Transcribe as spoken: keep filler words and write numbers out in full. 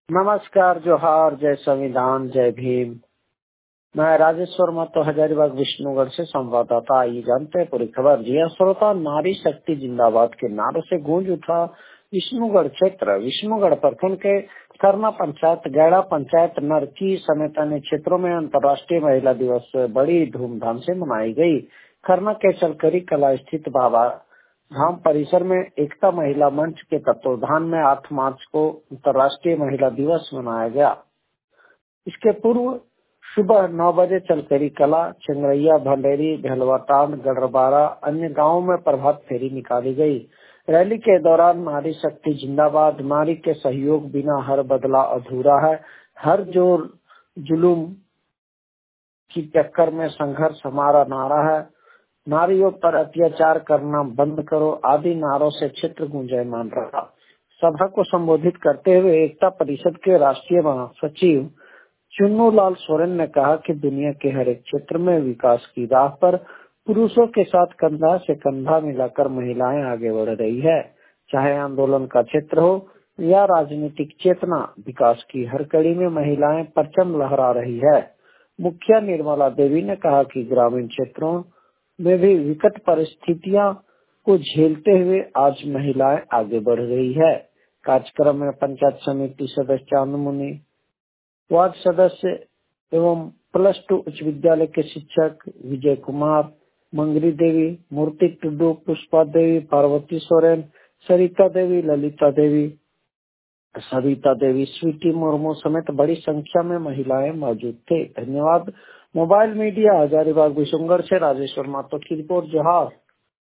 नमस्कार, जोहार, जय संविधान, जय भीम। मैं राजेश्वर महतो हजारीबाग विष्णुगढ़ से संवाददाता। आइए जानते हैं पूरी खबर। जी हाँ श्रोता, नारी शक्ति जिंदाबाद के नारों से गूंज उठा विष्णुगढ़ क्षेत्र। विष्णुगढ़ प्रखंड के खरना पंचायत, गैड़ा पंचायत, नरकी समेत अन्य क्षेत्रों में अंतर्राष्ट्रीय महिला दिवस बड़ी धूमधाम से मनाई गई। खरना के चलकरी कला स्थित बाबा धाम परिसर में एकता महिला मंच के तत्वावधान में आठ मार्च को अंतर्राष्ट्रीय महिला दिवस मनाया गया। इसके पूर्व सुबह नौ बजे चलकरी कला, चिंगरैया, भंडेरी, भेलवाटान, गढ़बारा अन्य गांवों में प्रभात फेरी निकाली गई। रैली के दौरान नारी शक्ति जिंदाबाद, नारी के सहयोग बिना हर बदला अधूरा है, हर जोर जुलूम की टक्कर में संघर्ष हमारा नारा है, नारियों पर अत्याचार करना बंद करो आदि नारों से क्षेत्र गूंजायमान रहा। सभा को संबोधित करते हुए एकता परिषद के राष्ट्रीय महासचिव चुन्नू लाल सोरेन ने कहा कि दुनिया के हर एक क्षेत्र में विकास की राह पर पुरुषों के साथ कंधा से कंधा मिलाकर महिलाएं आगे बढ़ रही है। चाहे आंदोलन का क्षेत्र हो या राजनीतिक चेतना, विकास की हर कड़ी में महिलाएं परचम लहरा रही है। मुखिया निर्मला देवी ने कहा कि ग्रामीण क्षेत्रों में भी विकट परिस्थितियां को झेलते हुए आज महिलाएं आगे बढ़ रही है। कार्यक्रम में पंचायत समिति सदस्य चांदमुनि, वार्ड सदस्य एवं प्लस टू उच्च विद्यालय के शिक्षक विजय कुमार, मंगरी देवी, मूर्ति टुडू, पुष्पा देवी, पार्वती सोरेन, सरिता देवी, ललिता देवी, सविता देवी, स्वीटी मुर्मू समेत बड़ी संख्या में महिलाएं मौजूद थे। धन्यवाद। मोबाइल मीडिया हजारीबाग विष्णुगढ़ से राजेश्वर महतो की रिपोर्ट। जोहार।